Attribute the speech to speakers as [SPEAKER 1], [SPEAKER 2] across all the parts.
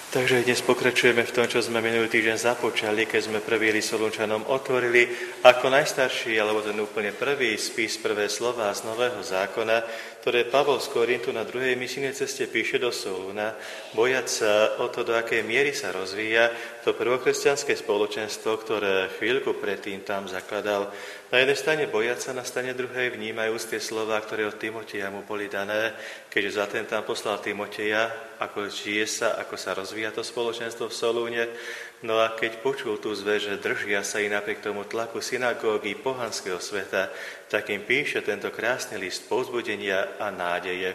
[SPEAKER 1] Takže dnes pokračujeme v tom, čo sme minulý týždeň započali, keď sme prvý list Solunčanom otvorili ako najstarší, alebo ten úplne prvý spis, prvé slová z Nového zákona, ktoré Pavol z Korintu na druhej misijnej ceste píše do Solúna, bojať sa o to, do akej miery sa rozvíja to prvokresťanské spoločenstvo, ktoré chvíľku predtým tam zakladal. Na jednej strane bojať sa, na strane druhej vnímajúc tie slová, ktoré od Timoteja mu boli dané, keďže za ten tam poslal Timoteja, ako žije sa, ako sa rozvíja to spoločenstvo v Solúne. No a keď počul tú zväz, že držia sa i napriek tomu tlaku synagógy pohanského sveta, tak im píše tento krásny list povzbudenia a nádeje.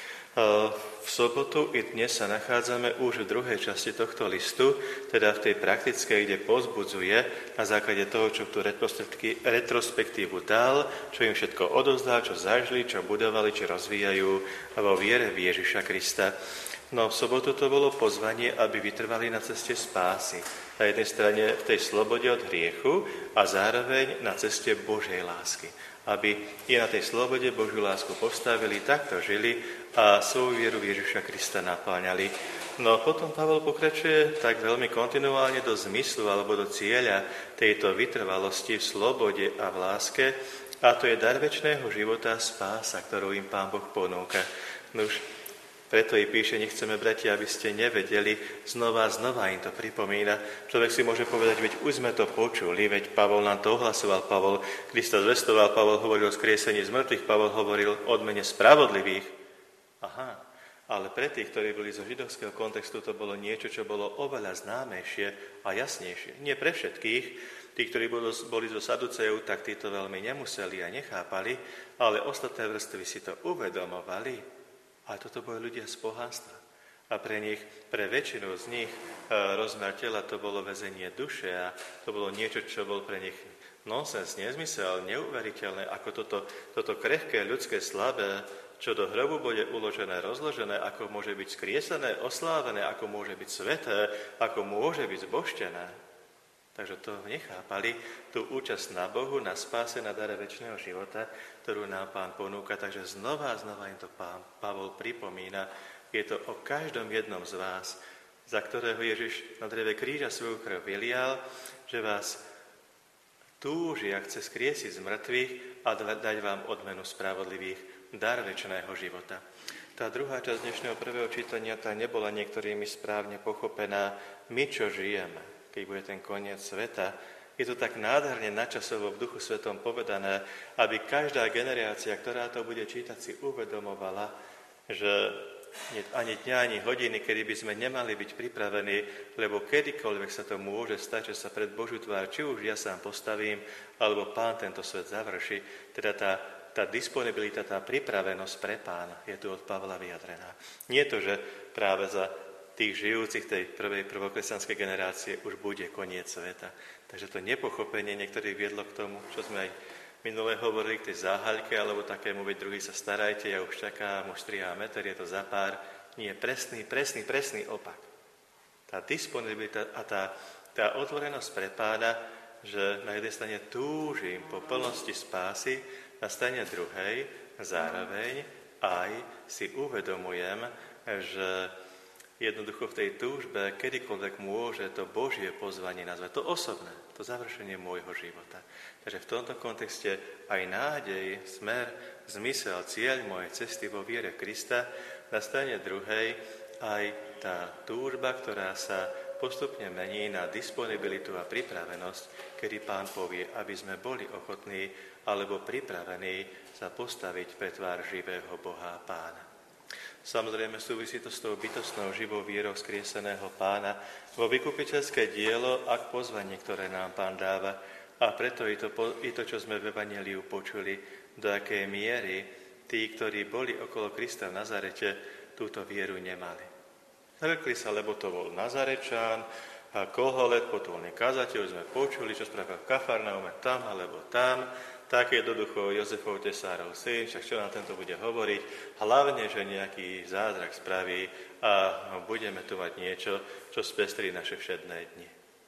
[SPEAKER 1] V sobotu i dnes sa nachádzame už v druhej časti tohto listu, teda v tej praktickej, kde povzbudzuje na základe toho, čo tú retrospektívu dal, čo im všetko odovzdal, čo zažili, čo budovali, čo rozvíjajú vo viere v Ježiša Krista. No v sobotu to bolo pozvanie, aby vytrvali na ceste spásy. Na jednej strane v tej slobode od hriechu a zároveň na ceste Božej lásky. Aby i na tej slobode Božiu lásku postavili, takto žili a svoju vieru v Ježiša Krista napáňali. No potom Pavol pokračuje tak veľmi kontinuálne do zmyslu alebo do cieľa tejto vytrvalosti v slobode a v láske, a to je dar večného života, spása, ktorú im Pán Boh ponúka. Nuž, preto i píše, nechceme, bratia, aby ste nevedeli, znova im to pripomína. Človek si môže povedať, veď už sme to počuli, veď Pavol nám to ohlasoval, Pavol Krista zvestoval, Pavol hovoril o skriesení z mŕtvych, Pavol hovoril o odmene spravodlivých. Aha, ale pre tých, ktorí boli zo židovského kontextu, to bolo niečo, čo bolo oveľa známejšie a jasnejšie. Nie pre všetkých, tí, ktorí boli zo Saducejú, tak tí to veľmi nemuseli a nechápali, ale ostatné vrstvy si to uvedomovali. Ale toto boli ľudia z pohanstva. A pre väčšinu z nich rozmer tela to bolo väzenie duše a to bolo niečo, čo bol pre nich nonsens, nezmysel, neuveriteľné, ako toto krehké, ľudské, slabé, čo do hrobu bude uložené, rozložené, ako môže byť skriesené, oslávené, ako môže byť sveté, ako môže byť zbožtené. Takže to nechápali, tú účasť na Bohu, na spáse, na dare večného života, ktorú nám Pán ponúka. Takže znova im to Pán Pavol pripomína. Je to o každom jednom z vás, za ktorého Ježiš na dreve kríža svoju krv vylial, že vás túži a chce skriesiť z mŕtvych a dať vám odmenu spravodlivých, dar večného života. Tá druhá časť dnešného prvého čítania, tá nebola niektorými správne pochopená. My, čo žijeme, keď bude ten koniec sveta, je to tak nádherne načasovo v Duchu Svetom povedané, aby každá generácia, ktorá to bude čítať, si uvedomovala, že ani dňa, ani hodiny, kedy by sme nemali byť pripravení, lebo kedykoľvek sa to môže stať, že sa pred Božiu tvár, či už ja sám postavím, alebo Pán tento svet završí. Teda tá disponibilita, tá pripravenosť pre Pána je tu od Pavla vyjadrená. Nie to, že práve za tých žijúcich tej prvej prvokresťanskej generácie už bude koniec sveta. Takže to nepochopenie niektorých viedlo k tomu, čo sme aj minule hovorili, k tej záhaľke, alebo takému, veď druhý sa starajte, ja už čakám, už 3 meter, je to za pár. Nie, presný opak. Tá disponibilita a tá otvorenosť pre Pána, že na jednej strane túžim po plnosti spásy, na strane druhej zároveň aj si uvedomujem, že jednoducho v tej túžbe, kedykoľvek môže to Božie pozvanie nazvať, to osobné, to završenie môjho života. Takže v tomto kontexte aj nádej, smer, zmysel, cieľ mojej cesty vo viere Krista, na strane druhej aj tá túžba, ktorá sa postupne mení na disponibilitu a pripravenosť, kedy Pán povie, aby sme boli ochotní alebo pripravení sa postaviť pre tvár živého Boha a Pána. Samozrejme súvisí to s tou bytostnou živou vierou skrieseného Pána vo vykupiteľské dielo a pozvanie, ktoré nám Pán dáva. A preto i to, čo sme v Evanjeliu počuli, do akej miery tí, ktorí boli okolo Krista v Nazarete, túto vieru nemali. Zrekli sa, lebo to bol Nazarečan, a Koholet, potulný kazateľ, sme počuli, čo spravil v Kafarnaume, tam alebo tam. Tak jednoducho Jozefov tesárov syn, však čo nám tento bude hovoriť, hlavne, že nejaký zázrak spraví a budeme tu mať niečo, čo spestrí naše všedné dni.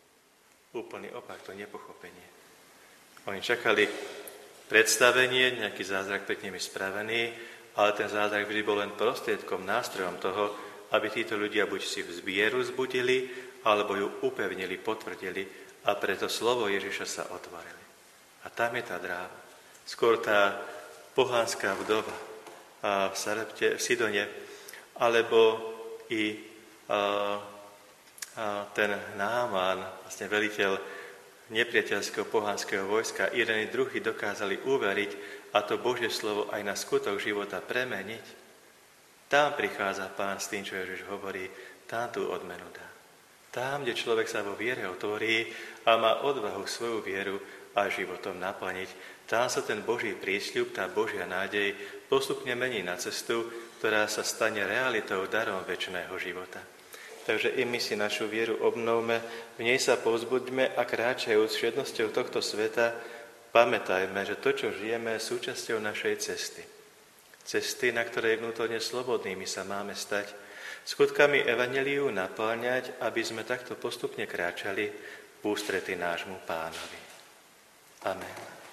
[SPEAKER 1] Úplný opak, to nepochopenie. Oni čakali predstavenie, nejaký zázrak pred nimi spravený, ale ten zázrak vždy bol len prostriedkom, nástrojom toho, aby títo ľudia buď si vieru zbudili, alebo ju upevnili, potvrdili a preto slovo Ježiša sa otvorili. A tam je tá dráva. Skôr tá pohánska vdova v Sarepte, v Sidone, alebo i ten Náman, vlastne veliteľ nepriateľského pohánskeho vojska, jeden i druhý dokázali uveriť a to Božie slovo aj na skutok života premeniť. Tam prichádza Pán s tým, čo Ježiš hovorí, tam tú odmenu dá. Tam, kde človek sa vo viere otvorí a má odvahu svoju vieru a životom naplniť, tam sa ten Boží prísľub, tá Božia nádej postupne mení na cestu, ktorá sa stane realitou, darom večného života. Takže i my si našu vieru obnovme, v nej sa povzbuďme a kráčajúc všednosťou tohto sveta, pamätajme, že to, čo žijeme, je súčasťou našej cesty. Cesty, na ktorej vnútorne slobodnými sa máme stať, skutkami evanjeliu napĺňať, aby sme takto postupne kráčali v ústrety nášmu Pánovi. Amen.